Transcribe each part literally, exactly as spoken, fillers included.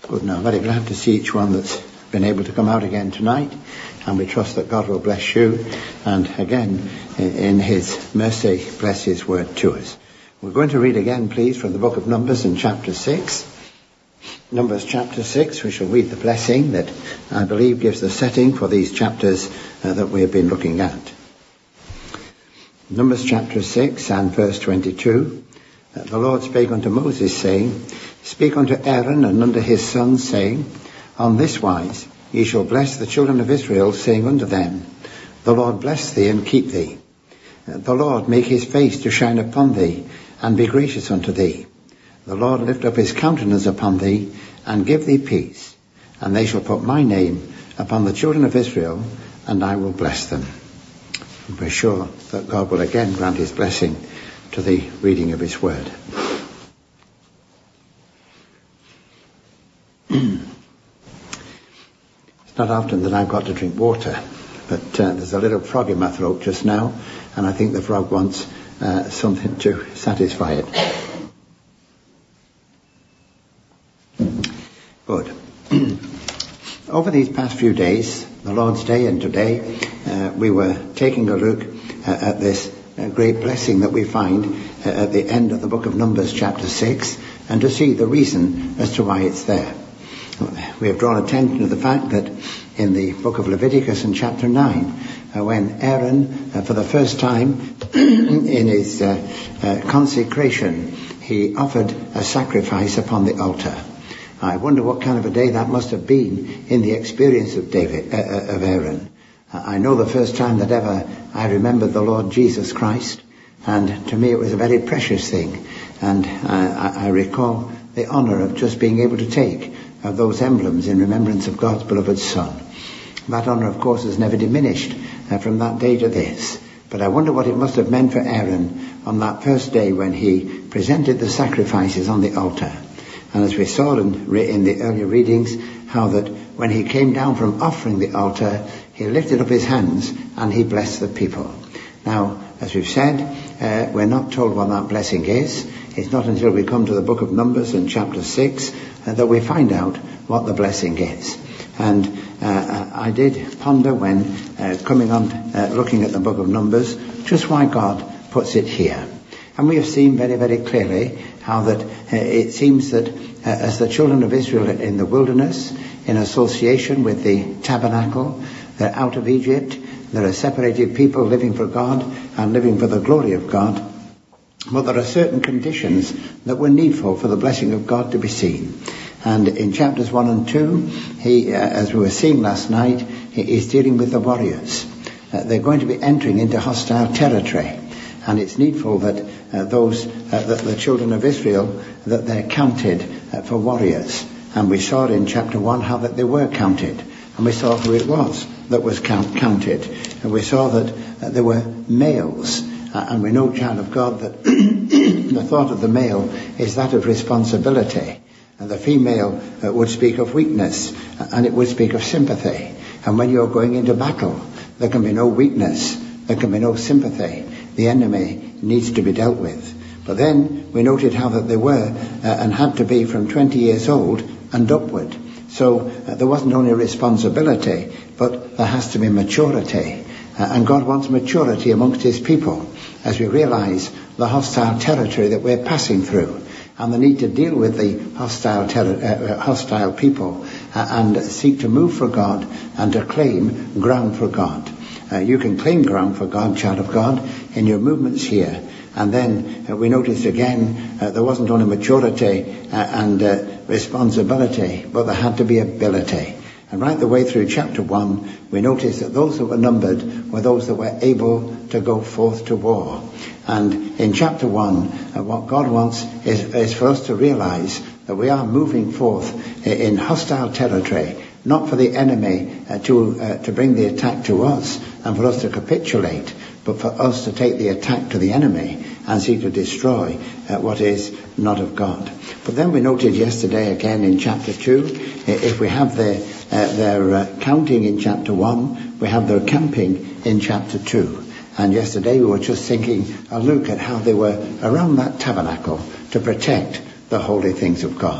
Good. Now, very glad to see each one that's been able to come out again tonight, and we trust that God will bless you and again in his mercy bless his word to us. We're going to read again, please, from the book of Numbers in chapter six. Numbers chapter six, we shall read the blessing that I believe gives the setting for these chapters uh, that we have been looking at. Numbers chapter six and verse twenty-two. Uh, the Lord spake unto Moses, saying, Speak unto Aaron and unto his sons, saying, On this wise ye shall bless the children of Israel, saying unto them, The Lord bless thee and keep thee. Uh, the Lord make his face to shine upon thee, and be gracious unto thee. The Lord lift up his countenance upon thee, and give thee peace. And they shall put my name upon the children of Israel, and I will bless them. And we're sure that God will again grant his blessing to the reading of his word. It's not often that I've got to drink water, but uh, there's a little frog in my throat just now, and I think the frog wants uh, something to satisfy it. Good. Over these past few days, the Lord's Day and today, uh, we were taking a look uh, at this uh, great blessing that we find uh, at the end of the book of Numbers chapter six, and to see the reason as to why it's there. We have drawn attention to the fact that in the book of Leviticus in chapter nine, uh, when Aaron, uh, for the first time in his uh, uh, consecration, he offered a sacrifice upon the altar. I wonder what kind of a day that must have been in the experience of David, uh, of Aaron. Uh, I know the first time that ever I remembered the Lord Jesus Christ, and to me it was a very precious thing. And uh, I, I recall the honour of just being able to take of those emblems in remembrance of God's beloved Son. That honour, of course, has never diminished uh, from that day to this. But I wonder what it must have meant for Aaron on that first day when he presented the sacrifices on the altar. And as we saw in, in the earlier readings, how that when he came down from offering the altar, he lifted up his hands and he blessed the people. Now, as we've said, uh, we're not told what that blessing is. It's not until we come to the book of Numbers in chapter six uh, that we find out what the blessing is. And uh, I did ponder when uh, coming on, uh, looking at the book of Numbers, just why God puts it here. And we have seen very, very clearly how that uh, it seems that uh, as the children of Israel in the wilderness, in association with the tabernacle, they're out of Egypt, they're a separated people living for God and living for the glory of God. But there are certain conditions that were needful for the blessing of God to be seen. And in chapters one and two, he, uh, as we were seeing last night, he is dealing with the warriors. Uh, they're going to be entering into hostile territory. And it's needful that uh, those, uh, that the children of Israel, that they're counted uh, for warriors. And we saw in chapter one how that they were counted. And we saw who it was that was count, counted. And we saw that uh, there were males. Uh, and we know, child of God, that the thought of the male is that of responsibility. And the female uh, would speak of weakness, uh, and it would speak of sympathy. And when you're going into battle, there can be no weakness, there can be no sympathy. The enemy needs to be dealt with. But then we noted how that they were uh, and had to be from twenty years old and upward. So uh, there wasn't only responsibility, but there has to be maturity. Uh, and God wants maturity amongst his people as we realise the hostile territory that we're passing through, and the need to deal with the hostile ter- uh, hostile people uh, and seek to move for God and to claim ground for God. Uh, you can claim ground for God, child of God, in your movements here. And then uh, we noticed again uh, there wasn't only maturity uh, and uh, responsibility, but there had to be ability. And right the way through chapter one, we noticed that those that were numbered were those that were able to go forth to war. And in chapter one, uh, what God wants is, is for us to realize that we are moving forth in hostile territory, not for the enemy uh, to uh, to bring the attack to us and for us to capitulate, but for us to take the attack to the enemy and seek to destroy uh, what is not of God. But then we noted yesterday again in chapter two, if we have their, uh, their uh, counting in chapter one, we have their camping in chapter two. And yesterday we were just thinking a look at how they were around that tabernacle to protect the holy things of God.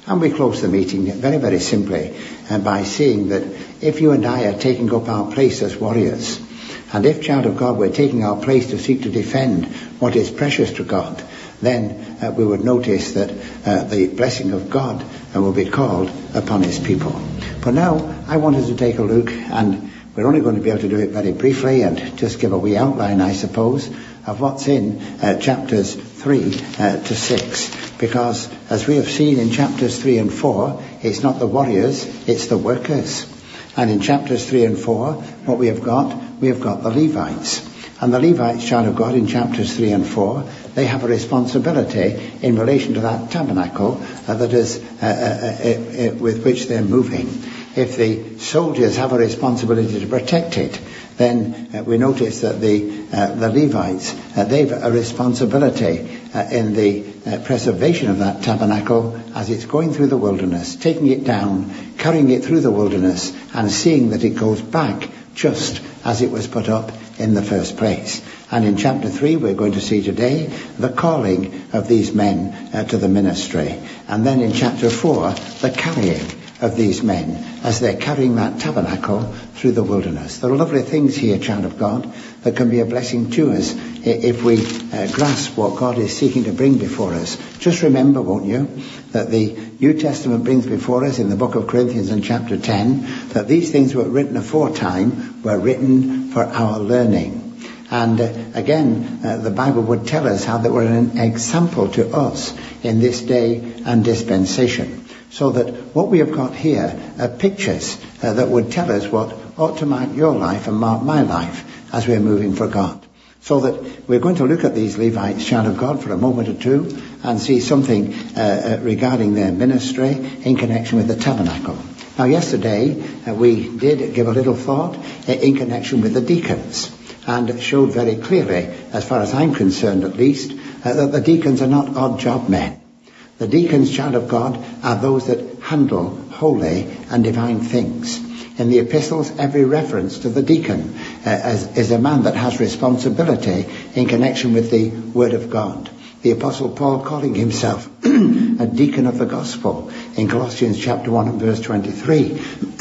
And we close the meeting very, very simply uh, by seeing that if you and I are taking up our place as warriors, and if, child of God, we're taking our place to seek to defend what is precious to God, then uh, we would notice that uh, the blessing of God uh, will be called upon his people. But now I wanted to take a look, and we're only going to be able to do it very briefly and just give a wee outline, I suppose, of what's in uh, chapters three uh, to six. Because as we have seen in chapters three and four, it's not the warriors, it's the workers. And in chapters three and four, what we have got, we have got the Levites. And the Levites, child of God, in chapters three and four, they have a responsibility in relation to that tabernacle uh, that is uh, uh, uh, uh, with which they're moving. If the soldiers have a responsibility to protect it, then uh, we notice that the uh, the Levites, uh, they've a responsibility uh, in the uh, preservation of that tabernacle as it's going through the wilderness, taking it down, carrying it through the wilderness, and seeing that it goes back just as it was put up in the first place. And in chapter three, we're going to see today the calling of these men uh, to the ministry. And then in chapter four, the carrying of these men as they're carrying that tabernacle through the wilderness. There are lovely things here, child of God, that can be a blessing to us if we uh, grasp what God is seeking to bring before us. Just remember, won't you, that the New Testament brings before us in the book of Corinthians in chapter ten, that these things were written aforetime, were written for our learning. And uh, again, uh, the Bible would tell us how they were an example to us in this day and dispensation. So that what we have got here are pictures uh, that would tell us what ought to mark your life and mark my life as we're moving for God. So that we're going to look at these Levites, child of God, for a moment or two and see something uh, uh, regarding their ministry in connection with the tabernacle. Now, yesterday uh, we did give a little thought uh, in connection with the deacons, and showed very clearly, as far as I'm concerned at least, uh, that the deacons are not odd job men. The deacons, child of God, are those that handle holy and divine things. In the epistles, every reference to the deacon uh, as, is a man that has responsibility in connection with the Word of God. The Apostle Paul calling himself a deacon of the gospel in Colossians chapter one and verse twenty-three.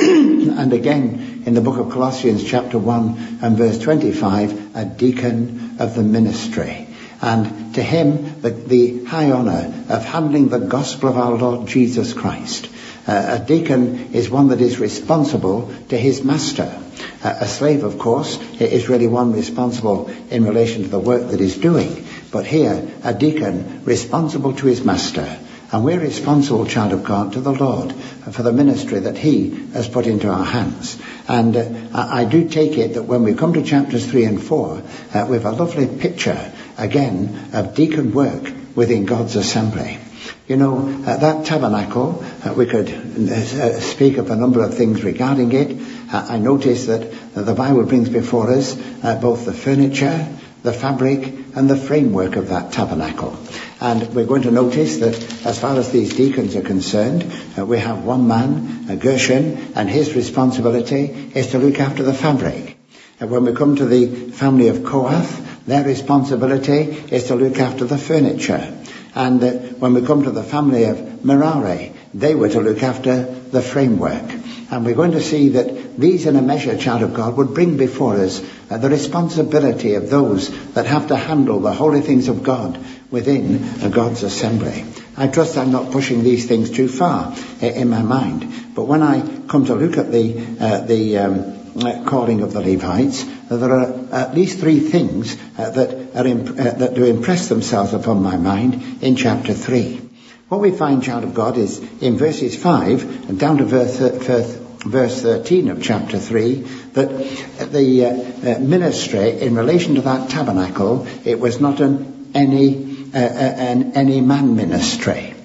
And again in the book of Colossians chapter one and verse twenty-five, a deacon of the ministry. And to him, the, the high honour of handling the gospel of our Lord Jesus Christ. Uh, a deacon is one that is responsible to his master. Uh, a slave, of course, is really one responsible in relation to the work that he's doing. But here, a deacon responsible to his master. And we're responsible, child of God, to the Lord for the ministry that he has put into our hands. And uh, I do take it that when we come to chapters three and four, uh, we have a lovely picture, again, of deacon work within God's assembly. You know, uh, that tabernacle, uh, we could uh, speak of a number of things regarding it. Uh, I notice that uh, the Bible brings before us uh, both the furniture, the fabric, and the framework of that tabernacle. And we're going to notice that as far as these deacons are concerned, uh, we have one man, uh, Gershon, and his responsibility is to look after the fabric. And when we come to the family of Kohath, their responsibility is to look after the furniture. And uh, when we come to the family of Merari, they were to look after the framework. And we're going to see that these, in a measure, child of God, would bring before us uh, the responsibility of those that have to handle the holy things of God within uh, God's assembly. I trust I'm not pushing these things too far uh, in my mind. But when I come to look at the uh, the um, uh, calling of the Levites, uh, there are at least three things uh, that are imp- uh, that do impress themselves upon my mind in chapter three. What we find, child of God, is in verses five and down to verse, uh, verse thirteen of chapter three, that the uh, uh, ministry in relation to that tabernacle, it was not an any uh, an any man ministry.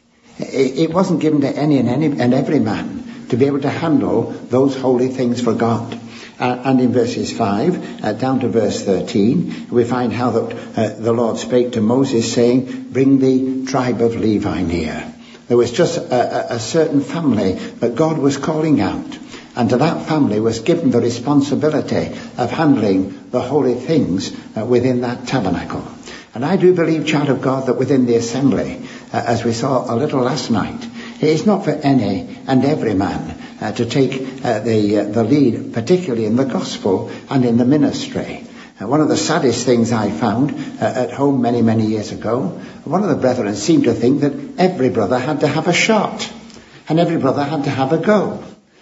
It, it wasn't given to any and any and every man to be able to handle those holy things for God. Uh, and in verses five uh, down to verse thirteen, we find how that uh, the Lord spake to Moses, saying, "Bring the tribe of Levi near." There was just a, a, a certain family that God was calling out, and to that family was given the responsibility of handling the holy things uh, within that tabernacle. And I do believe, child of God, that within the assembly, uh, as we saw a little last night, It's not for any and every man uh, to take uh, the, uh, the lead, particularly in the gospel and in the ministry. Uh, one of the saddest things I found uh, at home many, many years ago, one of the brethren seemed to think that every brother had to have a shot and every brother had to have a go.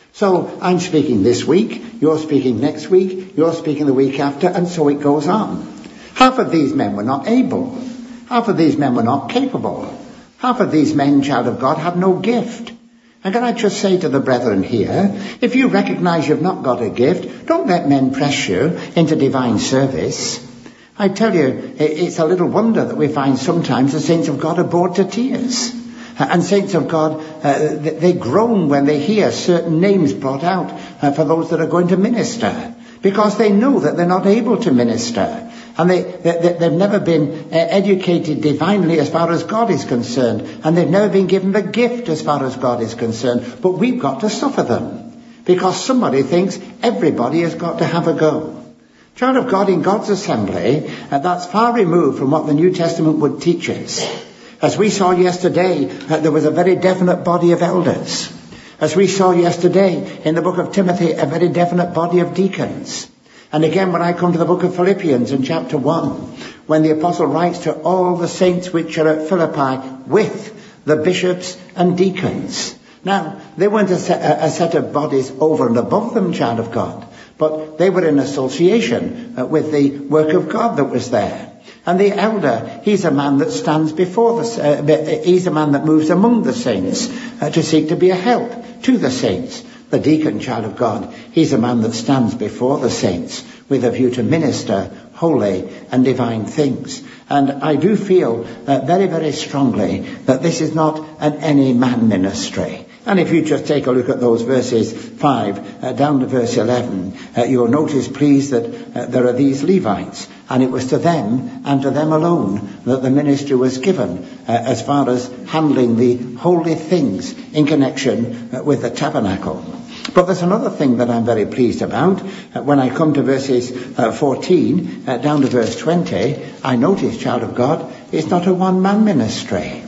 So I'm speaking this week, you're speaking next week, you're speaking the week after, and so it goes on. Half of these men were not able. Half of these men were not capable. Half of these men, child of God, had no gift. And can I just say to the brethren here, if you recognize you've not got a gift, don't let men press you into divine service. I tell you, it's a little wonder that we find sometimes the saints of God are bored to tears. And saints of God, uh, they groan when they hear certain names brought out uh, for those that are going to minister, because they know that they're not able to minister. And they, they, they've never been uh, educated divinely as far as God is concerned. And they've never been given the gift as far as God is concerned. But we've got to suffer them, because somebody thinks everybody has got to have a go. Child of God, in God's assembly, uh, that's far removed from what the New Testament would teach us. As we saw yesterday, uh, there was a very definite body of elders. As we saw yesterday in the book of Timothy, a very definite body of deacons. And again, when I come to the book of Philippians in chapter one, when the apostle writes to all the saints which are at Philippi with the bishops and deacons. Now, they weren't a set, a set of bodies over and above them, child of God, but they were in association uh, with the work of God that was there. And the elder, he's a man that stands before the, uh, he's a man that moves among the saints uh, to seek to be a help to the saints. The deacon, child of God, he's a man that stands before the saints with a view to minister holy and divine things. And I do feel uh, very, very strongly that this is not an any man ministry. And if you just take a look at those verses five uh, down to verse eleven, uh, you'll notice, please, that uh, there are these Levites. And it was to them and to them alone that the ministry was given uh, as far as handling the holy things in connection uh, with the tabernacle. But there's another thing that I'm very pleased about. Uh, when I come to verses uh, fourteen uh, down to verse twenty, I notice, child of God, it's not a one-man ministry.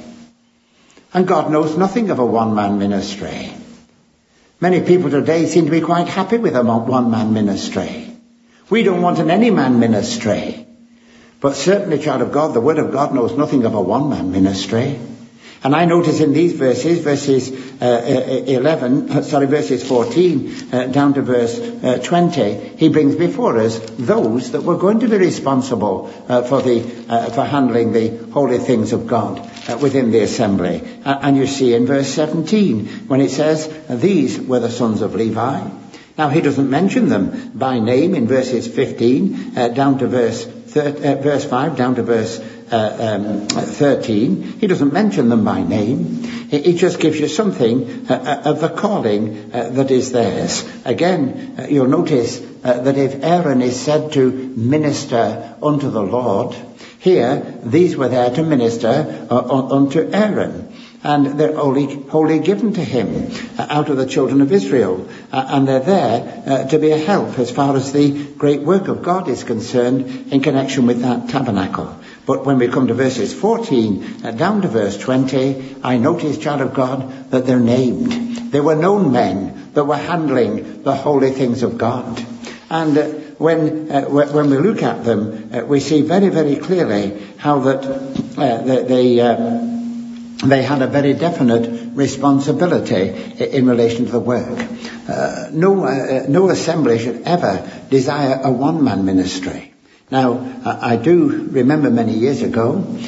And God knows nothing of a one-man ministry. Many people today seem to be quite happy with a one-man ministry. We don't want an any-man ministry. But certainly, child of God, the Word of God knows nothing of a one-man ministry. And I notice in these verses, verses uh, eleven, sorry, verses fourteen uh, down to verse uh, twenty, he brings before us those that were going to be responsible uh, for the uh, for handling the holy things of God uh, within the assembly. Uh, and you see in verse seventeen when it says, "These were the sons of Levi." Now he doesn't mention them by name in verses fifteen uh, down to verse thir- uh, verse five down to verse Uh, um, thirteen. He doesn't mention them by name. He, he just gives you something uh, of the calling uh, that is theirs. Again, uh, you'll notice uh, that if Aaron is said to minister unto the Lord, here these were there to minister uh, unto Aaron. And they're wholly, wholly given to him uh, out of the children of Israel. Uh, and they're there uh, to be a help as far as the great work of God is concerned in connection with that tabernacle. But when we come to verses fourteen uh, down to verse twenty, I notice, child of God, that they're named. They were known men that were handling the holy things of God. And uh, when uh, when we look at them, uh, we see very, very clearly how that uh, they... they uh, They had a very definite responsibility in relation to the work. Uh, no, uh, no assembly should ever desire a one-man ministry. Now, I do remember many years ago,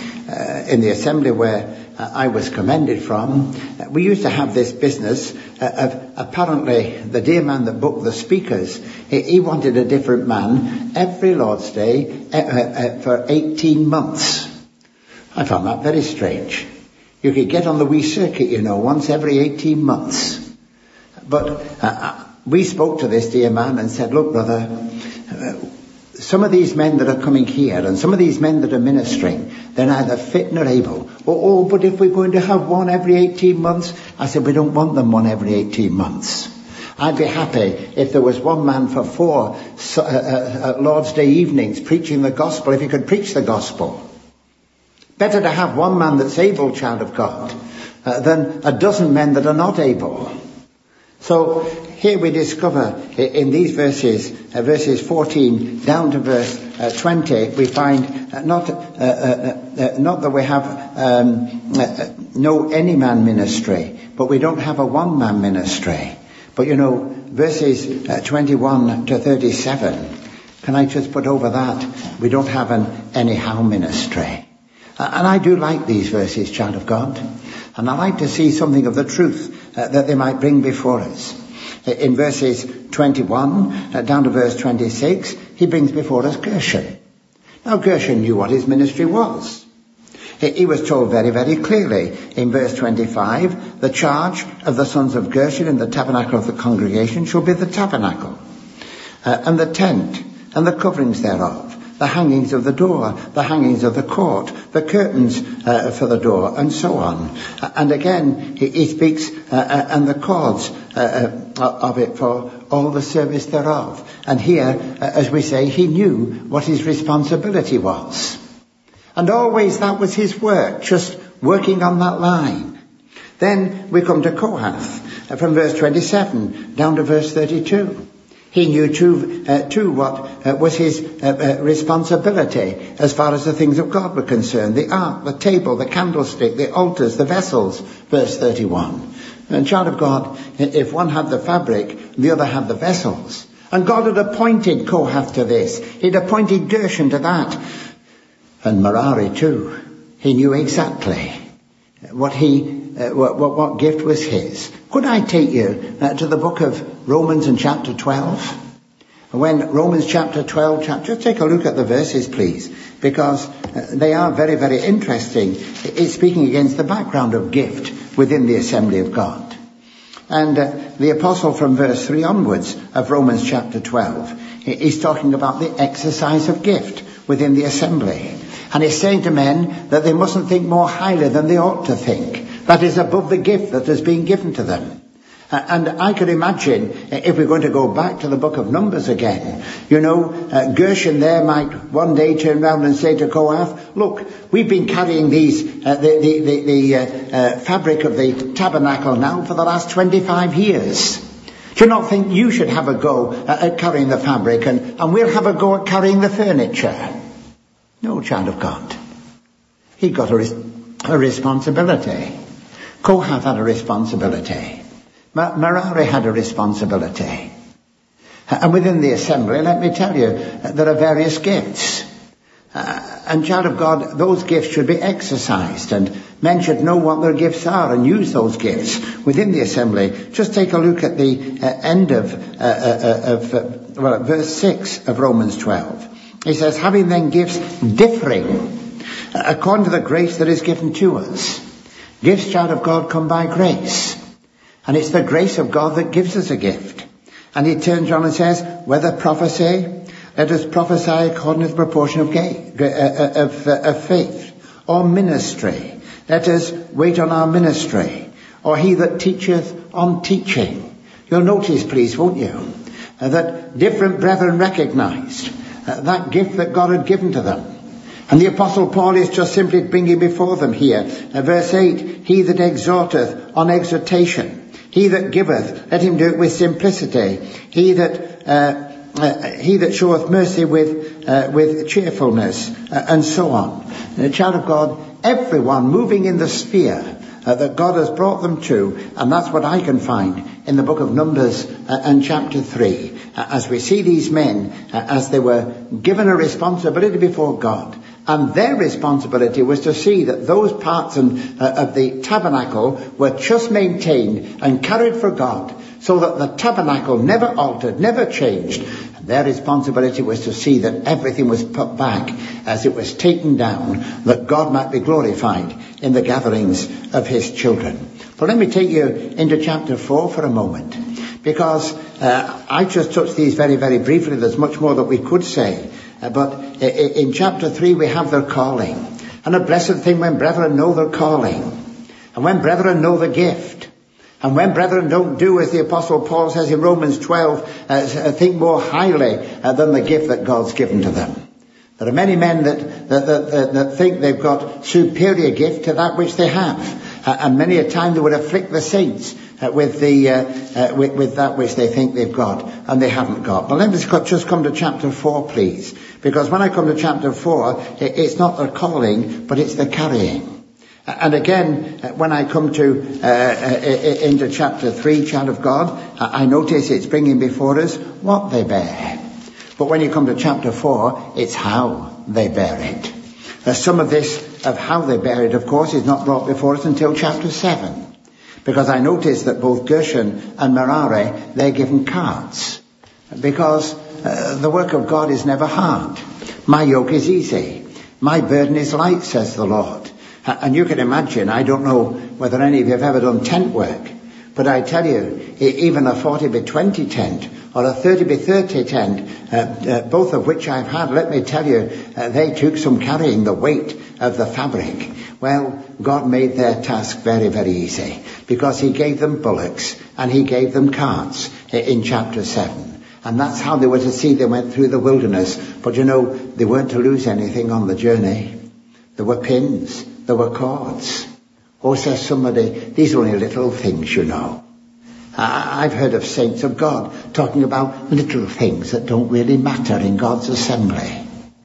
uh, in the assembly where uh, I was commended from, uh, we used to have this business uh, of apparently the dear man that booked the speakers, he, he wanted a different man every Lord's Day uh, uh, for eighteen months. I found that very strange. You could get on the wee circuit, you know, once every eighteen months. But uh, we spoke to this dear man and said, look, brother, uh, some of these men that are coming here and some of these men that are ministering, they're neither fit nor able. Oh, oh, but if we're going to have one every eighteen months, I said, we don't want them one every eighteen months. I'd be happy if there was one man for four uh, uh, Lord's Day evenings preaching the gospel, if he could preach the gospel. Better to have one man that's able, child of God, uh, than a dozen men that are not able. So here we discover in these verses, uh, verses fourteen down to verse uh, twenty, we find uh, not uh, uh, uh, not that we have um, uh, no any man ministry, but we don't have a one man ministry. But you know, verses uh, twenty-one to thirty-seven, can I just put over that? We don't have an anyhow ministry. Uh, and I do like these verses, child of God. And I like to see something of the truth uh, that they might bring before us. In verses twenty-one uh, down to verse twenty-six, he brings before us Gershon. Now Gershon knew what his ministry was. He, he was told very, very clearly in verse twenty-five, the charge of the sons of Gershon in the tabernacle of the congregation shall be the tabernacle, uh, and the tent, and the coverings thereof, the hangings of the door, the hangings of the court, the curtains uh, for the door, and so on. Uh, and again, he, he speaks, uh, uh, and the cords uh, uh, of it for all the service thereof. And here, uh, as we say, he knew what his responsibility was. And always that was his work, just working on that line. Then we come to Kohath, uh, from verse twenty-seven down to verse thirty-two. He knew too, uh, too what uh, was his uh, uh, responsibility as far as the things of God were concerned. The ark, the table, the candlestick, the altars, the vessels, verse thirty-one. And child of God, if one had the fabric, the other had the vessels. And God had appointed Kohath to this. He'd appointed Gershon to that. And Merari too. He knew exactly what he Uh, what, what, what gift was his. Could I take you uh, to the book of Romans in chapter twelve? When Romans chapter twelve, chapter, just take a look at the verses, please, because uh, they are very, very interesting. It's speaking against the background of gift within the assembly of God. And uh, the apostle from verse three onwards of Romans chapter twelve, he's talking about the exercise of gift within the assembly. And he's saying to men that they mustn't think more highly than they ought to think. That is above the gift that has been given to them. Uh, and I could imagine, uh, if we're going to go back to the book of Numbers again, you know, uh, Gershon there might one day turn round and say to Kohath, look, we've been carrying these, uh, the, the, the, the uh, uh, fabric of the tabernacle now for the last twenty-five years. Do you not think you should have a go uh, at carrying the fabric, and, and we'll have a go at carrying the furniture? No, child of God. He got a, res- a responsibility. Kohath had a responsibility. Merari had a responsibility. And within the assembly, let me tell you, there are various gifts. Uh, and child of God, those gifts should be exercised, and men should know what their gifts are and use those gifts within the assembly. Just take a look at the uh, end of, uh, uh, of uh, well, verse six of Romans twelve. He says, having then gifts differing according to the grace that is given to us. Gifts, child of God, come by grace. And it's the grace of God that gives us a gift. And he turns on and says, whether prophecy, let us prophesy according to the proportion of, gay, uh, of, uh, of faith. Or ministry, let us wait on our ministry. Or he that teacheth on teaching. You'll notice, please, won't you, uh, that different brethren recognized uh, that gift that God had given to them. And the Apostle Paul is just simply bringing before them here, uh, verse eight, he that exhorteth on exhortation, he that giveth, let him do it with simplicity, he that uh, uh, he that showeth mercy with uh, with cheerfulness, uh, and so on. And, child of God, everyone moving in the sphere uh, that God has brought them to, and that's what I can find in the book of Numbers uh, and chapter three, uh, as we see these men uh, as they were given a responsibility before God. And their responsibility was to see that those parts and, uh, of the tabernacle were just maintained and carried for God, so that the tabernacle never altered, never changed. And their responsibility was to see that everything was put back as it was taken down, that God might be glorified in the gatherings of his children. But let me take you into chapter four for a moment, because uh, I just touched these very, very briefly. There's much more that we could say. Uh, but in chapter three we have their calling. And a blessed thing when brethren know their calling. And when brethren know the gift. And when brethren don't do as the Apostle Paul says in Romans twelve, uh, think more highly uh, than the gift that God's given to them. There are many men that, that, that, that, that think they've got superior gift to that which they have. Uh, and many a time they would afflict the saints uh, with the uh, uh, with, with that which they think they've got and they haven't got. But let me just come to chapter four, please. Because when I come to chapter four, it's not their calling, but it's the carrying. And again, when I come to uh, into chapter three, child of God, I notice it's bringing before us what they bear. But when you come to chapter four, it's how they bear it. Uh, some of this, of how they bear it, of course, is not brought before us until chapter seven. Because I notice that both Gershon and Merari, they're given carts. Because uh, the work of God is never hard. My yoke is easy. My burden is light, says the Lord. And you can imagine, I don't know whether any of you have ever done tent work, but I tell you, even a forty by twenty tent or a thirty by thirty tent, uh, uh, both of which I've had, let me tell you, uh, they took some carrying the weight of the fabric. Well, God made their task very, very easy because he gave them bullocks and he gave them carts in chapter seven. And that's how they were to see they went through the wilderness. But you know, they weren't to lose anything on the journey. There were pins. There were cords. Oh, says somebody, these are only little things, you know. I've heard of saints of God talking about little things that don't really matter in God's assembly.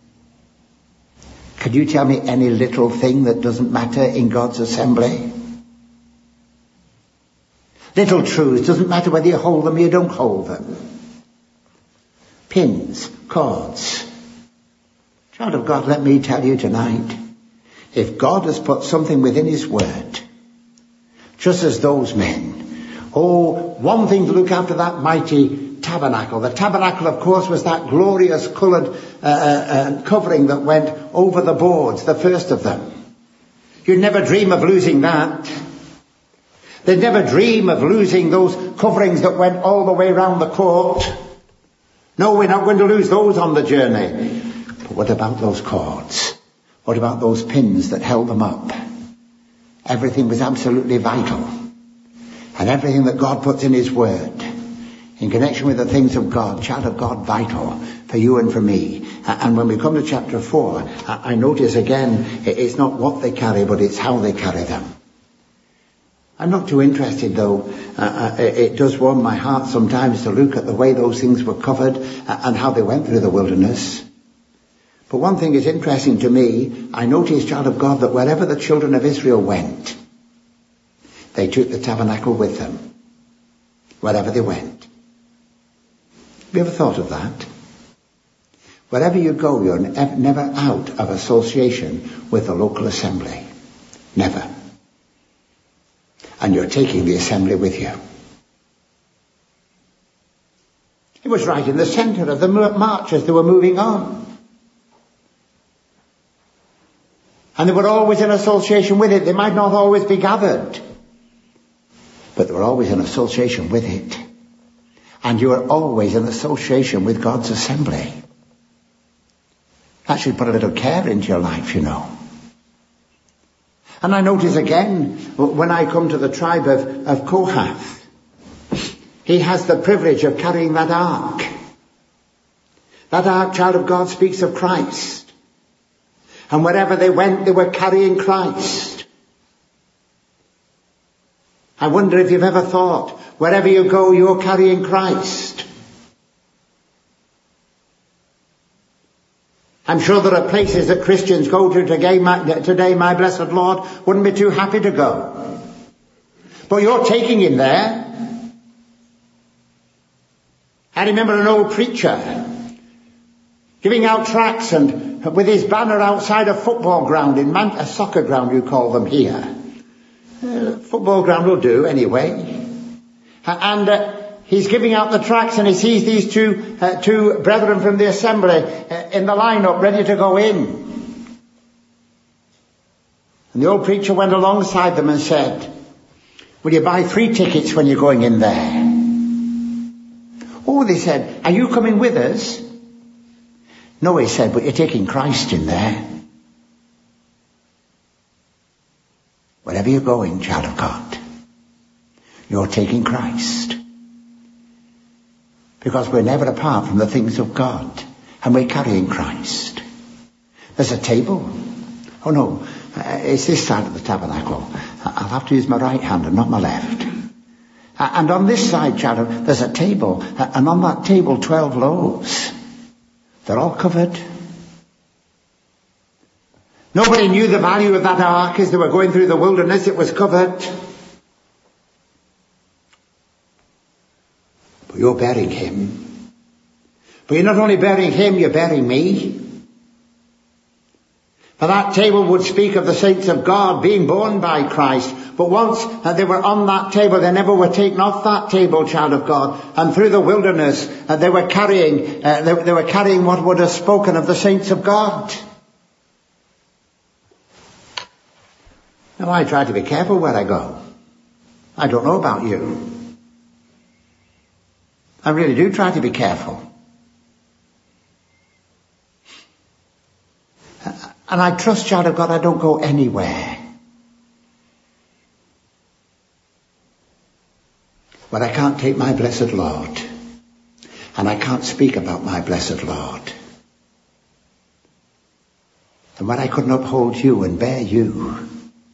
Could you tell me any little thing that doesn't matter in God's assembly? Little truths, doesn't matter whether you hold them or you don't hold them. Pins, cords. Child of God, let me tell you tonight, if God has put something within his word, just as those men, oh, one thing to look after that mighty tabernacle. The tabernacle, of course, was that glorious coloured uh, uh, covering that went over the boards, the first of them. You'd never dream of losing that. They'd never dream of losing those coverings that went all the way round the court. No, we're not going to lose those on the journey. But what about those cords? What about those pins that held them up? Everything was absolutely vital. And everything that God puts in his word, in connection with the things of God, child of God, vital for you and for me. And when we come to chapter four, I notice again, it's not what they carry, but it's how they carry them. I'm not too interested, though. Uh, it does warm my heart sometimes to look at the way those things were covered and how they went through the wilderness. But one thing is interesting to me. I noticed, child of God, that wherever the children of Israel went, they took the tabernacle with them. Wherever they went. Have you ever thought of that? Wherever you go, you're never out of association with the local assembly. Never. And you're taking the assembly with you. It was right in the centre of the march as they were moving on. And they were always in association with it. They might not always be gathered, but they were always in association with it. And you are always in association with God's assembly. That should put a little care into your life, you know. And I notice again, when I come to the tribe of, of Kohath, he has the privilege of carrying that ark. That ark, child of God, speaks of Christ. And wherever they went, they were carrying Christ. I wonder if you've ever thought, wherever you go, you're carrying Christ. I'm sure there are places that Christians go to today, my, today, my blessed Lord wouldn't be too happy to go. But you're taking him there. I remember an old preacher giving out tracts and with his banner outside a football ground in Man- a soccer ground, you call them here. Uh, football ground will do anyway. And uh, he's giving out the tracts and he sees these two uh, two brethren from the assembly uh, in the lineup ready to go in. And the old preacher went alongside them and said, "Will you buy three tickets when you're going in there?" Oh, they said, "Are you coming with us?" No, he said, "But you're taking Christ in there." Wherever you're going, child of God, you're taking Christ. Because we're never apart from the things of God. And we're carrying Christ. There's a table. Oh no, uh, it's this side of the tabernacle. I'll have to use my right hand and not my left. And on this side, child, there's a table. And on that table, twelve loaves. They're all covered. Nobody knew the value of that ark as they were going through the wilderness. It was covered. But you're bearing him. But you're not only bearing him, you're bearing me. For that table would speak of the saints of God being born by Christ. But once uh, they were on that table, they never were taken off that table, child of God. And through the wilderness, uh, they were carrying, uh, they, they were carrying what would have spoken of the saints of God. Now I try to be careful where I go. I don't know about you. I really do try to be careful. And I trust, child of God, I don't go anywhere where I can't take my blessed Lord. And I can't speak about my blessed Lord. And when I couldn't uphold you and bear you,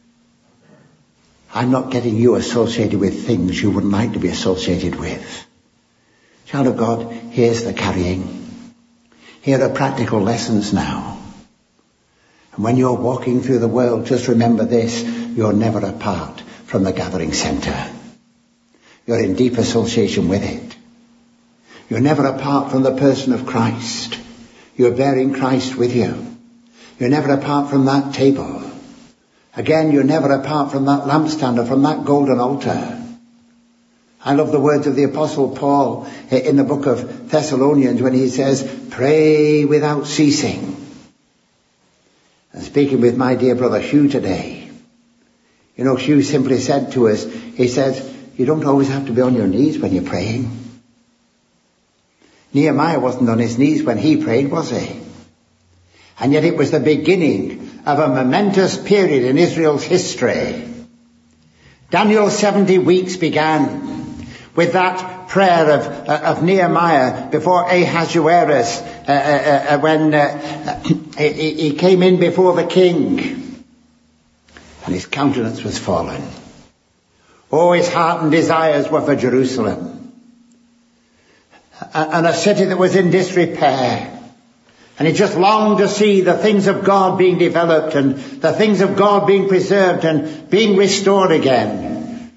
I'm not getting you associated with things you wouldn't like to be associated with. Child of God, here's the carrying. Here are practical lessons now. And when you're walking through the world, just remember this, you're never apart from the gathering centre. You're in deep association with it. You're never apart from the person of Christ. You're bearing Christ with you. You're never apart from that table. Again, you're never apart from that lampstand or from that golden altar. I love the words of the Apostle Paul in the book of Thessalonians when he says, pray without ceasing. And speaking with my dear brother Hugh today, you know, Hugh simply said to us, he says, you don't always have to be on your knees when you're praying. Nehemiah wasn't on his knees when he prayed, was he? And yet it was the beginning of a momentous period in Israel's history. Daniel's seventy weeks began with that prayer of, uh, of Nehemiah before Ahasuerus, uh, uh, uh, when uh, he, he came in before the king, and his countenance was fallen. Oh, his heart and desires were for Jerusalem, and a city that was in disrepair. And he just longed to see the things of God being developed and the things of God being preserved and being restored again.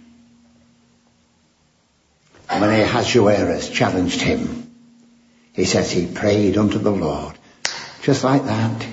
And when Ahasuerus challenged him, he says he prayed unto the Lord. Just like that.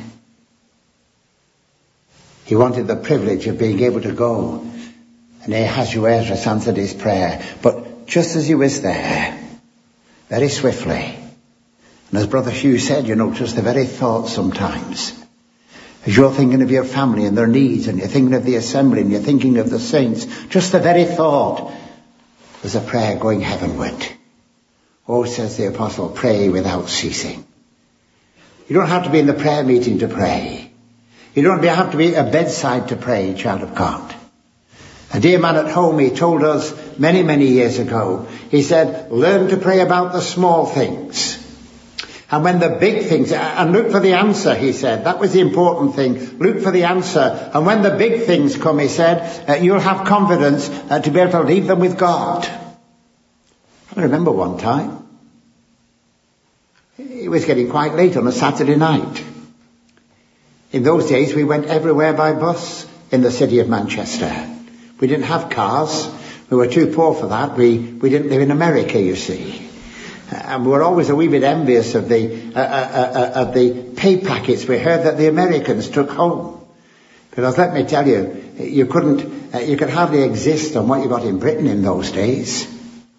He wanted the privilege of being able to go. And Ahasuerus answered his prayer. But just as he was there, very swiftly, and as Brother Hugh said, you know, just the very thought sometimes, as you're thinking of your family and their needs, and you're thinking of the assembly, and you're thinking of the saints, just the very thought, there's a prayer going heavenward. Oh, says the apostle, pray without ceasing. You don't have to be in the prayer meeting to pray. You don't have to be at a bedside to pray, child of God. A dear man at home, he told us many, many years ago, he said, learn to pray about the small things. And when the big things, and look for the answer, he said. That was the important thing. Look for the answer. And when the big things come, he said, uh, you'll have confidence uh, to be able to leave them with God. I remember one time, it was getting quite late on a Saturday night. In those days, we went everywhere by bus in the city of Manchester. We didn't have cars. We were too poor for that. We, we didn't live in America, you see. And we were always a wee bit envious of the uh, uh, uh, of the pay packets we heard that the Americans took home. Because let me tell you, you couldn't, uh, you could hardly exist on what you got in Britain in those days.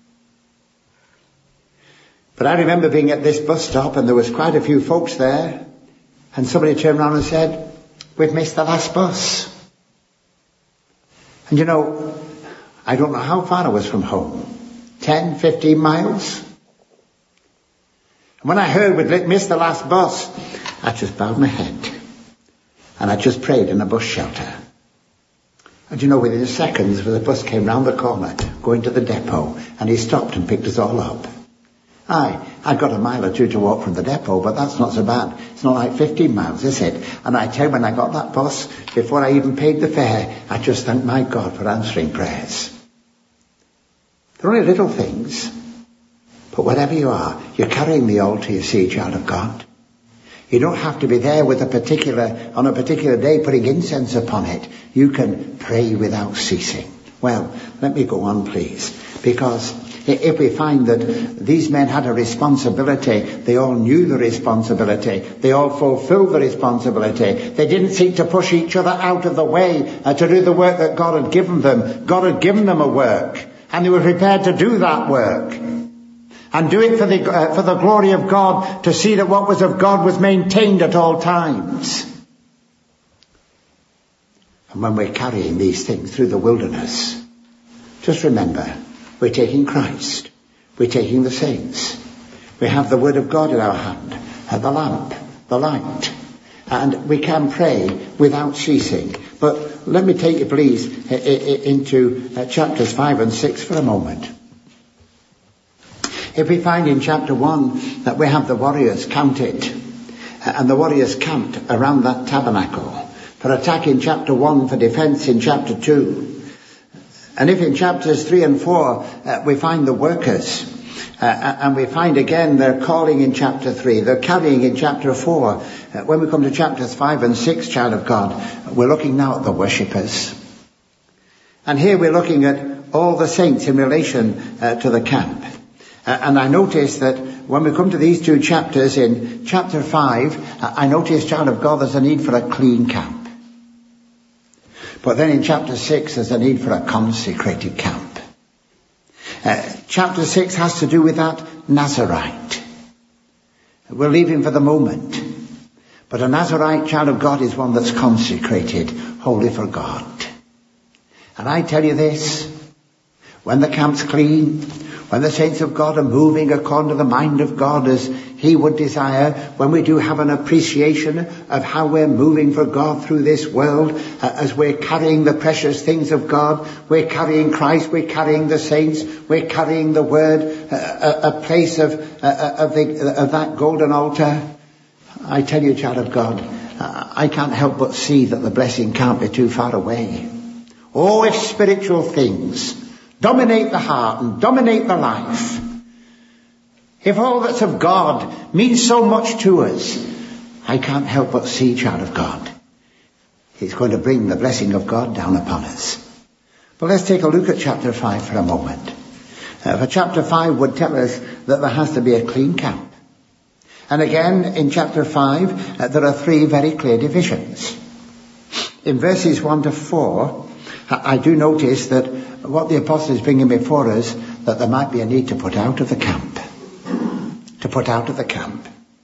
But I remember being at this bus stop and there was quite a few folks there, and somebody turned around and said, we've missed the last bus. And you know, I don't know how far I was from home. Ten, fifteen miles? And when I heard we'd missed the last bus, I just bowed my head. And I just prayed in a bus shelter. And you know, within seconds, the bus came round the corner, going to the depot, and he stopped and picked us all up. Aye, I've got a mile or two to walk from the depot, but that's not so bad. It's not like fifteen miles, is it? And I tell you, when I got that bus, before I even paid the fare, I just thanked my God for answering prayers. They're only little things. But wherever you are, you're carrying the altar, you see, child of God. You don't have to be there with a particular, on a particular day, putting incense upon it. You can pray without ceasing. Well, let me go on, please. Because if we find that these men had a responsibility, they all knew the responsibility, they all fulfilled the responsibility, they didn't seek to push each other out of the way uh, to do the work that God had given them. God had given them a work, and they were prepared to do that work. And do it for the, uh, for the glory of God, to see that what was of God was maintained at all times. And when we're carrying these things through the wilderness, just remember, we're taking Christ. We're taking the saints. We have the Word of God in our hand, and the lamp, the light. And we can pray without ceasing. But let me take you, please, into chapters five and six for a moment. If we find in chapter one that we have the warriors counted, and the warriors camped around that tabernacle, for attack in chapter one, for defense in chapter two. And if in chapters three and four uh, we find the workers, uh, and we find again their calling in chapter three, their carrying in chapter four, uh, when we come to chapters five and six, child of God, we're looking now at the worshippers. And here we're looking at all the saints in relation uh, to the camp. Uh, and I notice that when we come to these two chapters, in chapter five, uh, I notice, child of God, there's a need for a clean camp. But then in chapter six, there's a need for a consecrated camp. Uh, chapter six has to do with that Nazarite. We'll leave him for the moment. But a Nazarite, child of God, is one that's consecrated, holy for God. And I tell you this, when the camp's clean, when the saints of God are moving according to the mind of God as He would desire, when we do have an appreciation of how we're moving for God through this world, uh, as we're carrying the precious things of God, we're carrying Christ, we're carrying the saints, we're carrying the Word, uh, a, a place of, uh, of, the, of that golden altar. I tell you, child of God, uh, I can't help but see that the blessing can't be too far away. Oh, if spiritual things dominate the heart and dominate the life, if all that's of God means so much to us, I can't help but see, child of God, it's going to bring the blessing of God down upon us. But let's take a look at chapter five for a moment. Uh, for chapter five would tell us that there has to be a clean camp. And again, in chapter five, uh, there are three very clear divisions. In verses one to four, I do notice that what the apostle is bringing before us, that there might be a need to put out of the camp. To put out of the camp.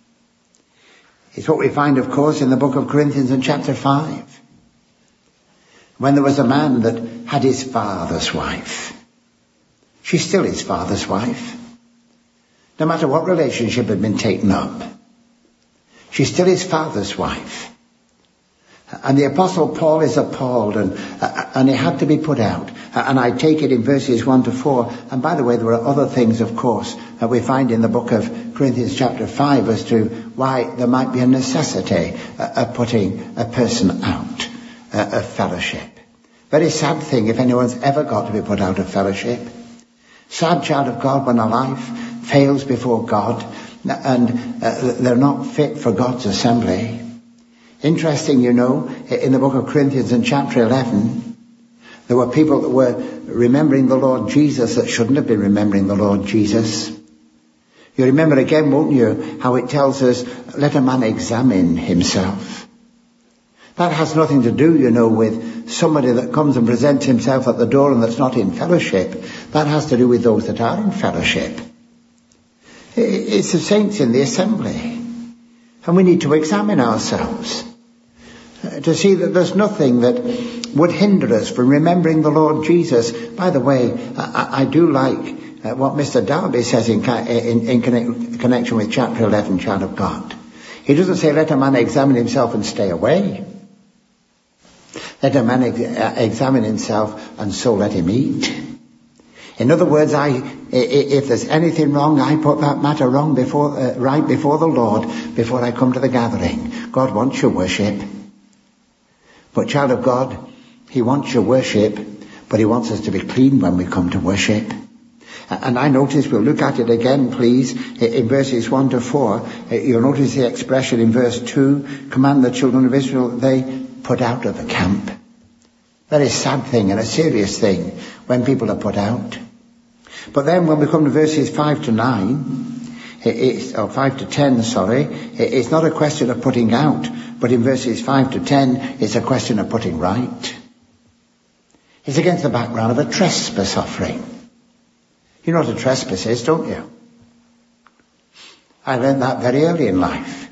It's what we find, of course, in the book of Corinthians in chapter five. When there was a man that had his father's wife. She's still his father's wife. No matter what relationship had been taken up. She's still his father's wife. And the Apostle Paul is appalled, and uh, and it had to be put out. Uh, and I take it in verses one to four. And by the way, there are other things, of course, that we find in the book of Corinthians chapter five as to why there might be a necessity uh, of putting a person out uh, of fellowship. Very sad thing if anyone's ever got to be put out of fellowship. Sad, child of God, when a life fails before God and uh, they're not fit for God's assembly. Interesting, you know, in the book of Corinthians in chapter eleven, there were people that were remembering the Lord Jesus that shouldn't have been remembering the Lord Jesus. You remember again, won't you, how it tells us, let a man examine himself. That has nothing to do, you know, with somebody that comes and presents himself at the door and that's not in fellowship. That has to do with those that are in fellowship. It's the saints in the assembly. And we need to examine ourselves to see that there's nothing that would hinder us from remembering the Lord Jesus. By the way, I, I do like uh, what Mister Darby says in, in, in connect, connection with chapter eleven, child of God. He doesn't say let a man examine himself and stay away. Let a man ex- examine himself and so let him eat. In other words, I, if there's anything wrong, I put that matter wrong before, uh, right before the Lord, before I come to the gathering. God wants your worship. But child of God, he wants your worship, but he wants us to be clean when we come to worship. And I notice, we'll look at it again, please, in verses one to four. You'll notice the expression in verse two, command the children of Israel, they put out of the camp. Very sad thing and a serious thing when people are put out. But then when we come to verses five to nine, it's, or five to ten, sorry, it's not a question of putting out, but in verses five to ten, it's a question of putting right. It's against the background of a trespass offering. You know what a trespass is, don't you? I learned that very early in life.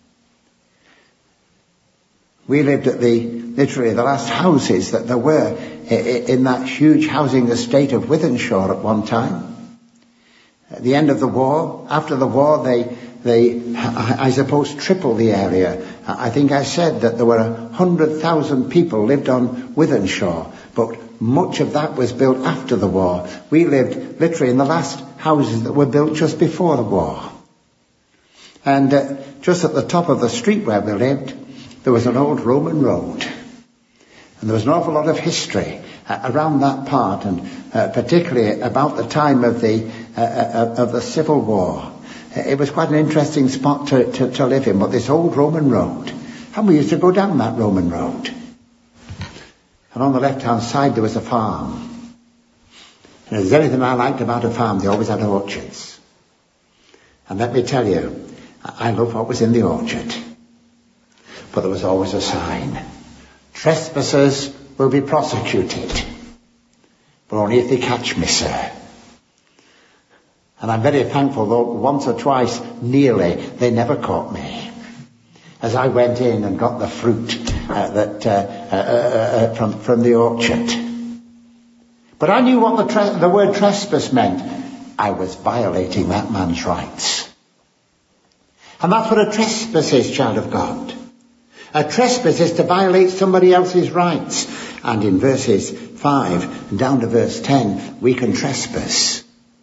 We lived at the, literally the last houses that there were in that huge housing estate of Wythenshawe at one time. At the end of the war, after the war, they, they, I suppose, tripled the area. I think I said that there were a hundred thousand people lived on Wythenshawe, but much of that was built after the war. We lived literally in the last houses that were built just before the war. And uh, just at the top of the street where we lived, there was an old Roman road. And there was an awful lot of history uh, around that part, and uh, particularly about the time of the uh, uh, of the Civil War. It was quite an interesting spot to, to, to live in, but this old Roman road. And we used to go down that Roman road. And on the left-hand side there was a farm. And if there's anything I liked about a farm, they always had orchards. And let me tell you, I love what was in the orchard. But there was always a sign. Trespassers will be prosecuted. But only if they catch me, sir. And I'm very thankful, though once or twice, nearly, they never caught me. As I went in and got the fruit uh, that uh, uh, uh, from, from the orchard. But I knew what the, tre- the word trespass meant. I was violating that man's rights. And that's what a trespass is, child of God. A trespass is to violate somebody else's rights. And in verses five down to verse ten, we can trespass.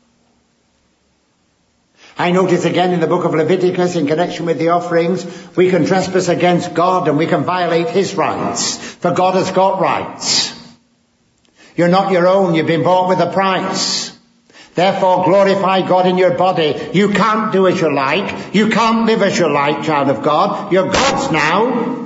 I notice again in the book of Leviticus, in connection with the offerings, we can trespass against God and we can violate his rights. For God has got rights. You're not your own, you've been bought with a price. Therefore glorify God in your body. You can't do as you like. You can't live as you like, child of God. You're God's now.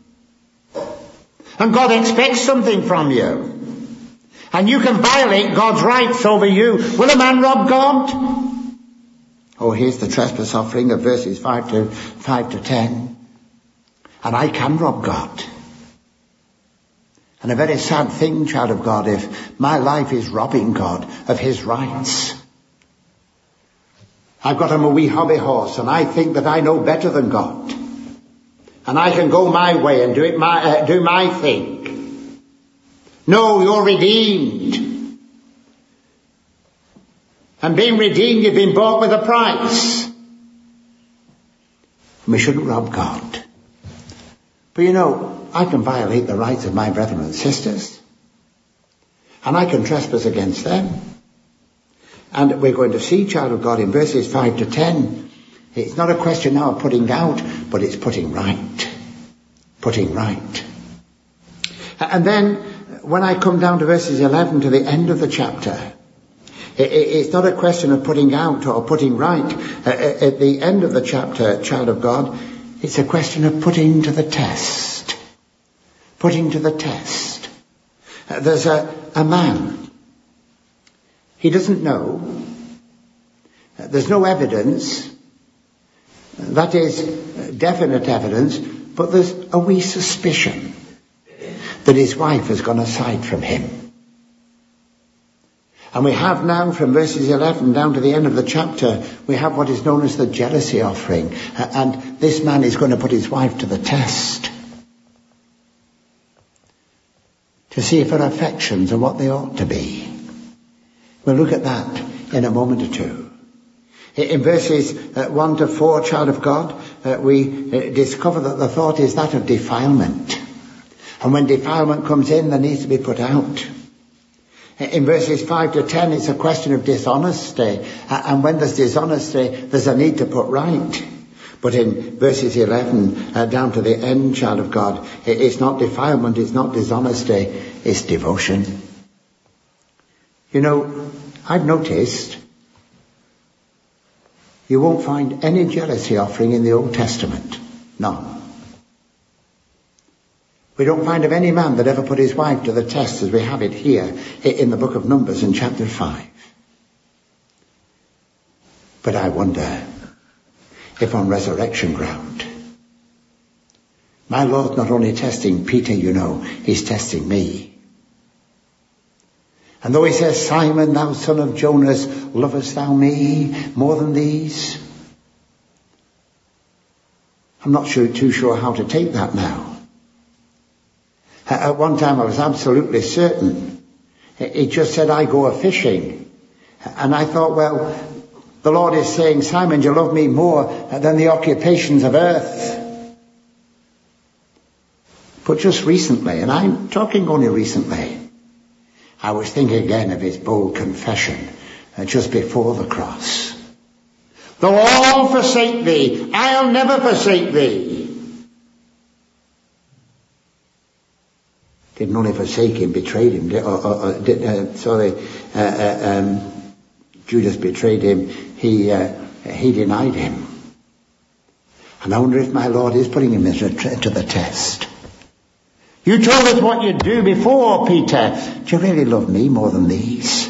And God expects something from you. And you can violate God's rights over you. Will a man rob God? Oh, here's the trespass offering of verses five to, five to ten. And I can rob God. And a very sad thing, child of God, if my life is robbing God of his rights. I've got him a wee hobby horse and I think that I know better than God. And I can go my way and do it my, uh, do my thing. No, you're redeemed. And being redeemed, you've been bought with a price. We shouldn't rob God. But you know, I can violate the rights of my brethren and sisters. And I can trespass against them. And we're going to see, child of God, in verses five to ten, it's not a question now of putting out, but it's putting right. Putting right. And then, when I come down to verses eleven to the end of the chapter, it's not a question of putting out or putting right. At the end of the chapter, child of God, it's a question of putting to the test. Putting to the test. There's a, a man. He doesn't know. There's no evidence. That is definite evidence, but there's a wee suspicion that his wife has gone aside from him. And we have now, from verses eleven down to the end of the chapter, we have what is known as the jealousy offering. And this man is going to put his wife to the test. To see if her affections are what they ought to be. We'll look at that in a moment or two. In verses one to four, child of God, we discover that the thought is that of defilement. And when defilement comes in, there needs to be put out. In verses five to ten, it's a question of dishonesty. And when there's dishonesty, there's a need to put right. But in verses eleven uh, down to the end, child of God, it's not defilement, it's not dishonesty, it's devotion. You know, I've noticed you won't find any jealousy offering in the Old Testament. None. We don't find of any man that ever put his wife to the test as we have it here in the book of Numbers in chapter five. But I wonder if on resurrection ground, my Lord's not only testing Peter, you know, he's testing me. And though he says, Simon, thou son of Jonas, lovest thou me more than these? I'm not sure, too sure how to take that now. At one time I was absolutely certain. He just said, I go a-fishing. And I thought, well, the Lord is saying, Simon, you love me more than the occupations of earth. But just recently, and I'm talking only recently, I was thinking again of his bold confession uh, just before the cross. Though all forsake thee, I'll never forsake thee. Didn't only forsake him, betrayed him. Or, or, or, did, uh, sorry, uh, uh, um, Judas betrayed him. He uh, he denied him. And I wonder if my Lord is putting him to the test. You told us what you'd do before, Peter. Do you really love me more than these?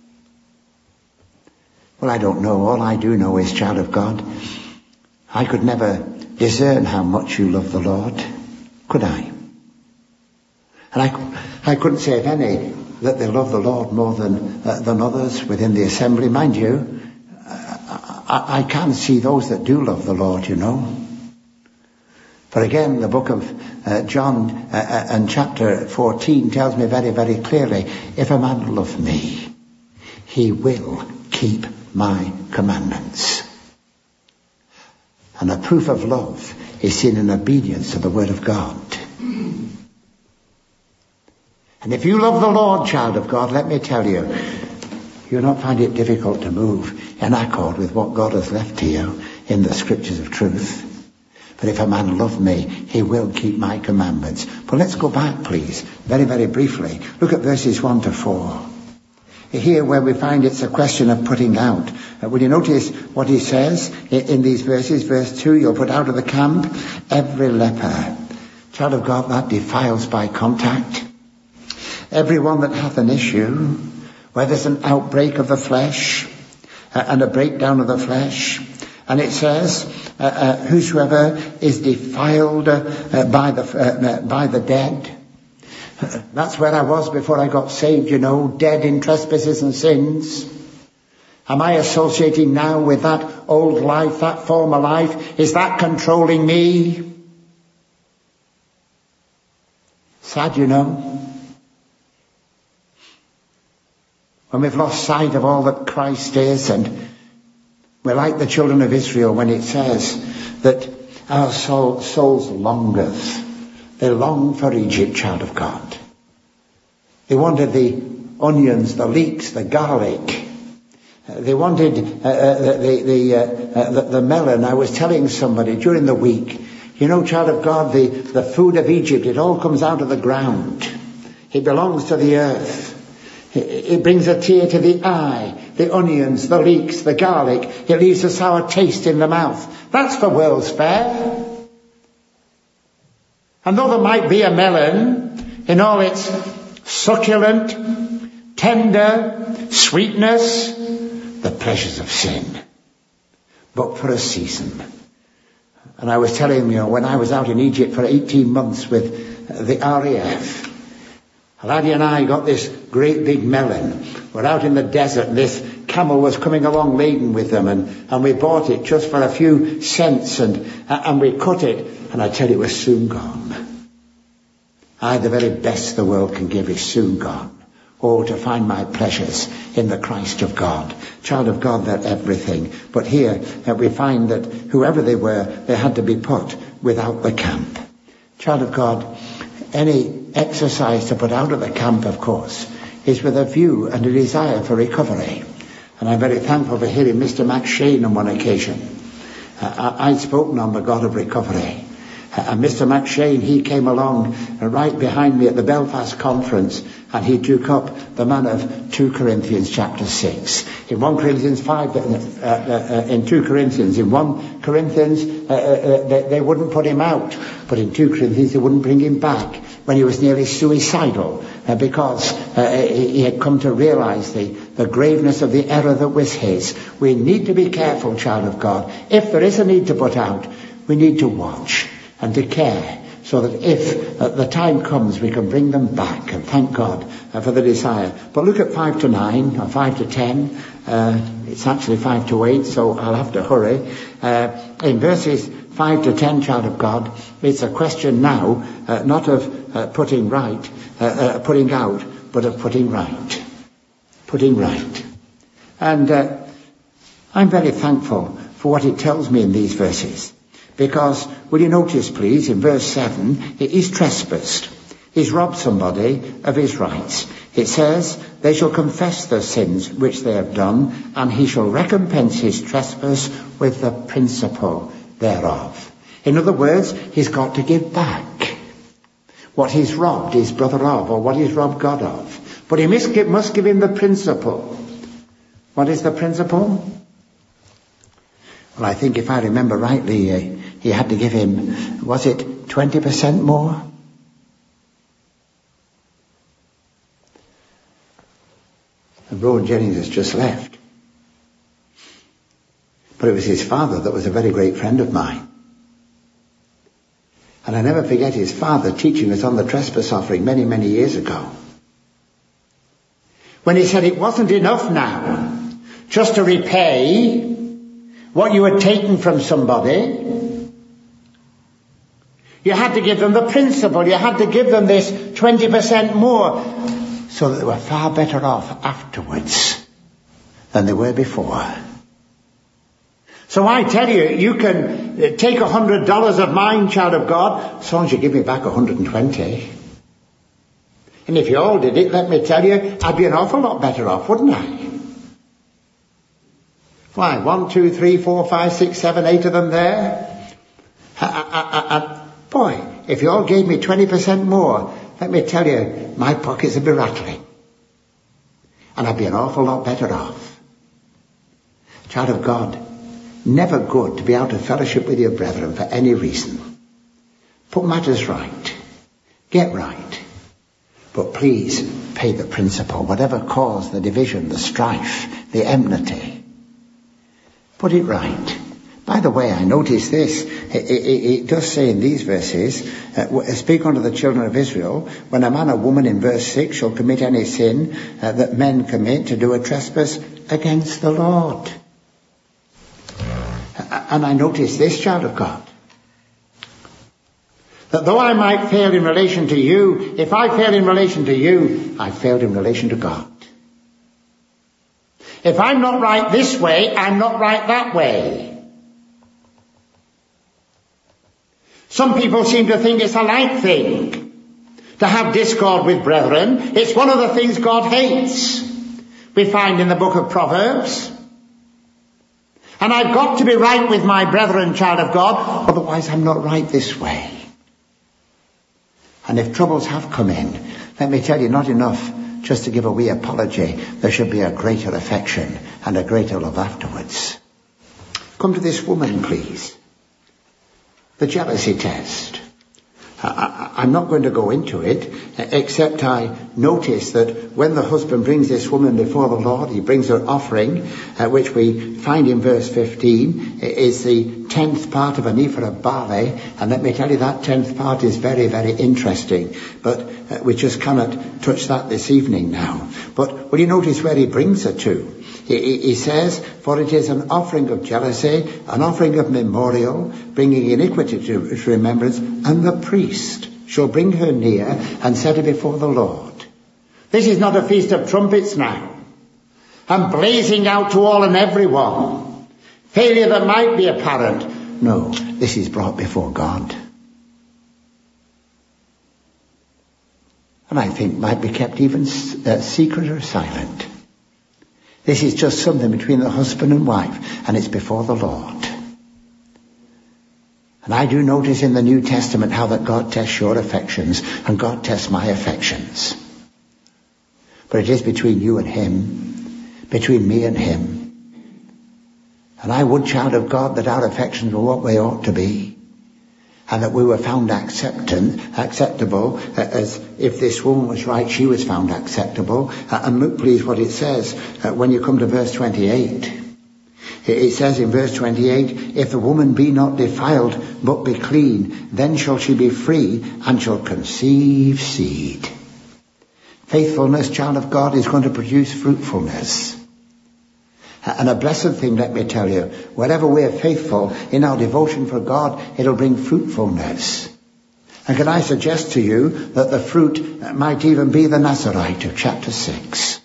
Well, I don't know. All I do know is, child of God, I could never discern how much you love the Lord, could I? And I, I couldn't say of any that they love the Lord more than uh, than others within the assembly. Mind you, uh, I, I can see those that do love the Lord, you know. But again, the book of uh, John uh, and chapter fourteen tells me very, very clearly, if a man love me, he will keep my commandments. And a proof of love is seen in obedience to the word of God. And if you love the Lord, child of God, let me tell you, you'll not find it difficult to move in accord with what God has left to you in the scriptures of truth. But if a man love me, he will keep my commandments. But let's go back, please, very, very briefly. Look at verses one to four. Here where we find it's a question of putting out. Uh, will you notice what he says in, in these verses? Verse two, you'll put out of the camp every leper. Child of God, that defiles by contact. Everyone that hath an issue, where there's an outbreak of the flesh uh, and a breakdown of the flesh. And it says, uh, uh, whosoever is defiled uh, by the uh, by the dead. That's where I was before I got saved, you know, dead in trespasses and sins. Am I associating now with that old life, that former life? Is that controlling me? Sad, you know. When we've lost sight of all that Christ is, and we're like the children of Israel when it says that our soul, souls longeth. They long for Egypt, child of God. They wanted the onions, the leeks, the garlic. Uh, they wanted uh, uh, the, the, uh, uh, the, the melon. I was telling somebody during the week, you know, child of God, the, the food of Egypt, it all comes out of the ground. It belongs to the earth. It brings a tear to the eye, the onions, the leeks, the garlic. It leaves a sour taste in the mouth. That's the world's fare. And though there might be a melon in all its succulent, tender sweetness, the pleasures of sin, but for a season. And I was telling you, when I was out in Egypt for eighteen months with the R A F, Laddie and I got this great big melon. We're out in the desert and this camel was coming along laden with them, and, and we bought it just for a few cents, and, and we cut it, and I tell you, it was soon gone. Aye, the very best the world can give is soon gone. Oh, to find my pleasures in the Christ of God. Child of God, they're everything. But here uh, we find that whoever they were, they had to be put without the camp. Child of God, any exercise to put out of the camp, of course, is with a view and a desire for recovery. And I'm very thankful for hearing Mister Max Shane on one occasion. Uh, I'd spoken on the God of recovery. Uh, and Mister Max Shane, he came along uh, right behind me at the Belfast conference, and he took up the man of two Corinthians chapter six. In First Corinthians five, uh, uh, uh, in two Corinthians, in First Corinthians, uh, uh, they, they wouldn't put him out. But in two Corinthians, they wouldn't bring him back when he was nearly suicidal, uh, because uh, he, he had come to realize the, the graveness of the error that was his. We need to be careful, child of God. If there is a need to put out, we need to watch and to care, so that if uh, the time comes, we can bring them back, and thank God uh, for the desire. But look at five to nine, or five to ten. Uh, it's actually five to eight, so I'll have to hurry. Uh, in verses five to ten, child of God, it's a question now, uh, not of uh, putting right, uh, uh, putting out, but of putting right. Putting right. And uh, I'm very thankful for what it tells me in these verses. Because, will you notice please, in verse seven, he's trespassed. He's robbed somebody of his rights. It says, they shall confess their sins which they have done, and he shall recompense his trespass with the principal thereof. In other words, he's got to give back what he's robbed his brother of, or what he's robbed God of. But he must give, must give him the principal. What is the principal? Well, I think if I remember rightly, uh, he had to give him, was it twenty percent more? And Rowan Jennings has just left. But it was his father that was a very great friend of mine. And I never forget his father teaching us on the trespass offering many, many years ago. When he said it wasn't enough now just to repay what you had taken from somebody. You had to give them the principal. You had to give them this twenty percent more, so that they were far better off afterwards than they were before. So I tell you, you can take a hundred dollars of mine, child of God, as long as you give me back a hundred and twenty. And if you all did it, let me tell you, I'd be an awful lot better off, wouldn't I? Why, one, two, three, four, five, six, seven, eight of them there? I, I, I, I, boy, if you all gave me twenty percent more, let me tell you, my pockets would be rattling. And I'd be an awful lot better off. Child of God, never good to be out of fellowship with your brethren for any reason. Put matters right. Get right. But please pay the principal, whatever caused the division, the strife, the enmity. Put it right. By the way, I notice this. It, it, it does say in these verses, uh, speak unto the children of Israel, when a man or woman in verse six shall commit any sin uh, that men commit, to do a trespass against the Lord. And I notice this, child of God, that though I might fail in relation to you, if I fail in relation to you, I failed in relation to God. If I'm not right this way, I'm not right that way. Some people seem to think it's a light thing to have discord with brethren. It's one of the things God hates. We find in the book of Proverbs. And I've got to be right with my brethren, child of God, otherwise I'm not right this way. And if troubles have come in, let me tell you, not enough just to give a wee apology. There should be a greater affection and a greater love afterwards. Come to this woman, please. The jealousy test. I, I, I'm not going to go into it, except I notice that when the husband brings this woman before the Lord, he brings her offering, uh, which we find in verse fifteen, is the tenth part of an ephah of barley. And let me tell you, that tenth part is very, very interesting. But uh, we just cannot touch that this evening now. But will you notice where he brings her to? He, he says, for it is an offering of jealousy, an offering of memorial, bringing iniquity to remembrance, and the priest shall bring her near and set her before the Lord. This is not a feast of trumpets now, and blazing out to all and everyone. Failure that might be apparent. No, this is brought before God. and I think might be kept even uh, secret or silent. This is just something between the husband and wife, and it's before the Lord. And I do notice in the New Testament how that God tests your affections and God tests my affections. But it is between you and him, between me and him. And I would, child of God, that our affections were what they ought to be, and that we were found acceptant, acceptable, as if this woman was right, she was found acceptable. And look please what it says when you come to verse twenty-eight. It says in verse twenty-eight, if the woman be not defiled, but be clean, then shall she be free, and shall conceive seed. Faithfulness, child of God, is going to produce fruitfulness. And a blessed thing, let me tell you, wherever we're faithful in our devotion for God, it'll bring fruitfulness. And can I suggest to you that the fruit might even be the Nazarite of chapter six.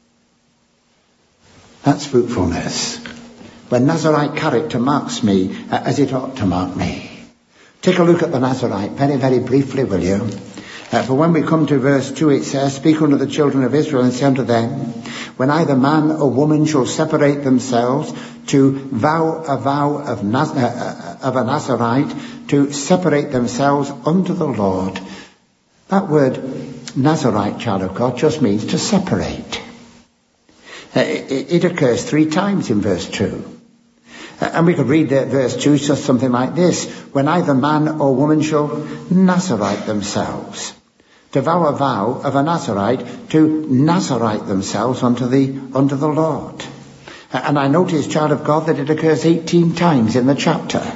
That's fruitfulness. When Nazarite character marks me as it ought to mark me. Take a look at the Nazarite very, very briefly, will you? Uh, for when we come to verse two, it says, speak unto the children of Israel and say unto them, when either man or woman shall separate themselves to vow a vow of, Naz- uh, of a Nazarite, to separate themselves unto the Lord. That word Nazarite, child of God, just means to separate. Uh, it, it occurs three times in verse two. And we could read that verse two, just something like this. When either man or woman shall Nazarite themselves. To vow a vow of a Nazarite, to Nazarite themselves unto the, unto the Lord. And I notice, child of God, that it occurs eighteen times in the chapter.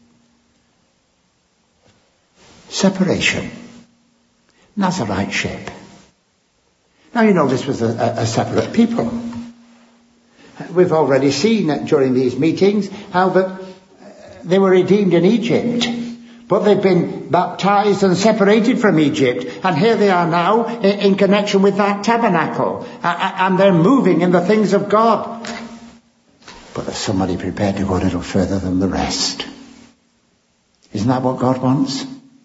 Separation. Nazariteship. Now you know this was a, a, a separate people. We've already seen during these meetings how that they were redeemed in Egypt, but they've been baptized and separated from Egypt, and here they are now in, in connection with that tabernacle, and they're moving in the things of God. But there's somebody prepared to go a little further than the rest. Isn't that what God wants?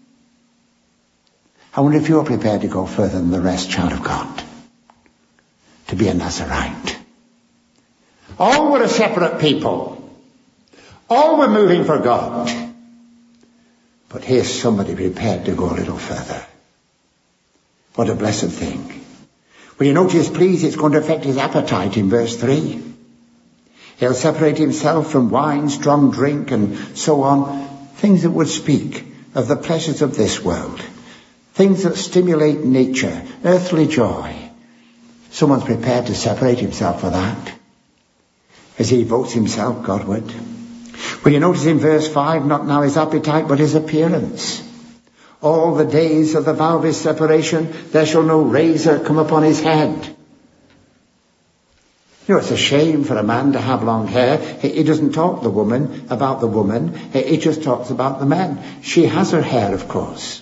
I wonder if you're prepared to go further than the rest, child of God, to be a Nazarite. All were a separate people. All were moving for God. But here's somebody prepared to go a little further. What a blessed thing. Well, you notice, please, it's going to affect his appetite in verse three. He'll separate himself from wine, strong drink, and so on. Things that would speak of the pleasures of this world. Things that stimulate nature, earthly joy. Someone's prepared to separate himself for that. As he devotes himself Godward. Well, you notice in verse five, not now his appetite, but his appearance. All the days of the vow of his separation, there shall no razor come upon his head. You know, it's a shame for a man to have long hair. He doesn't talk to the woman about the woman. He just talks about the man. She has her hair, of course.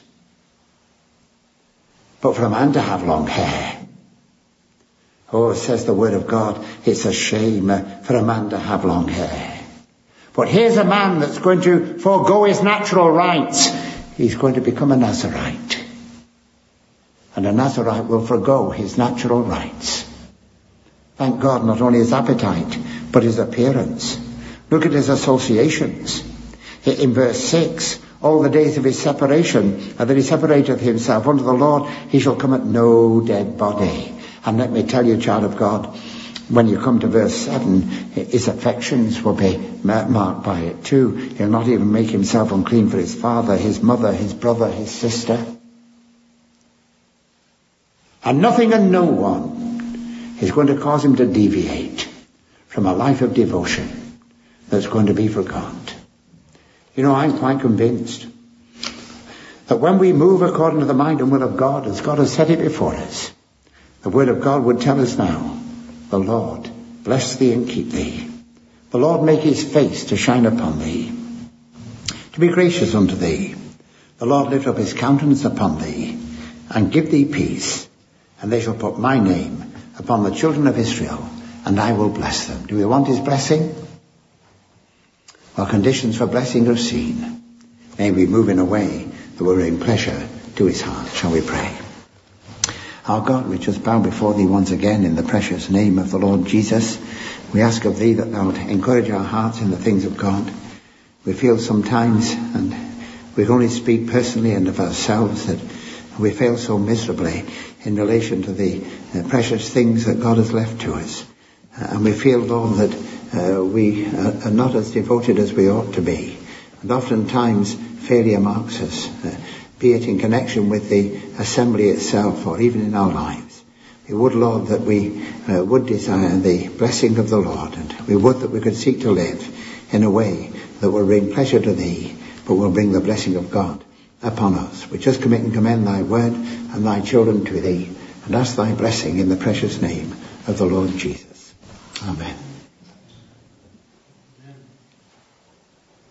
But for a man to have long hair, oh, says the word of God, it's a shame for a man to have long hair. But here's a man that's going to forego his natural rights. He's going to become a Nazarite. And a Nazarite will forego his natural rights. Thank God, not only his appetite, but his appearance. Look at his associations. In verse six, all the days of his separation, and that he separateth himself unto the Lord, he shall come at no dead body. And let me tell you, child of God, when you come to verse seven, his affections will be marked by it too. He'll not even make himself unclean for his father, his mother, his brother, his sister. And nothing and no one is going to cause him to deviate from a life of devotion that's going to be for God. You know, I'm quite convinced that when we move according to the mind and will of God, as God has set it before us, the word of God would tell us now, the Lord bless thee and keep thee. The Lord make his face to shine upon thee, to be gracious unto thee. The Lord lift up his countenance upon thee, and give thee peace. And they shall put my name upon the children of Israel, and I will bless them. Do we want his blessing? Well, conditions for blessing are seen. May we move in a way that will bring pleasure to his heart. Shall we pray? Our God, we just bow before thee once again in the precious name of the Lord Jesus. We ask of thee that thou would encourage our hearts in the things of God. We feel sometimes, and we can only speak personally and of ourselves, that we fail so miserably in relation to the uh, precious things that God has left to us. Uh, and we feel, Lord, that uh, we are, are not as devoted as we ought to be. And oftentimes failure marks us, uh, be it in connection with the assembly itself or even in our lives. We would, Lord, that we uh, would desire the blessing of the Lord, and we would that we could seek to live in a way that will bring pleasure to thee, but will bring the blessing of God upon us. We just commit and commend thy word and thy children to thee, and ask thy blessing in the precious name of the Lord Jesus. Amen.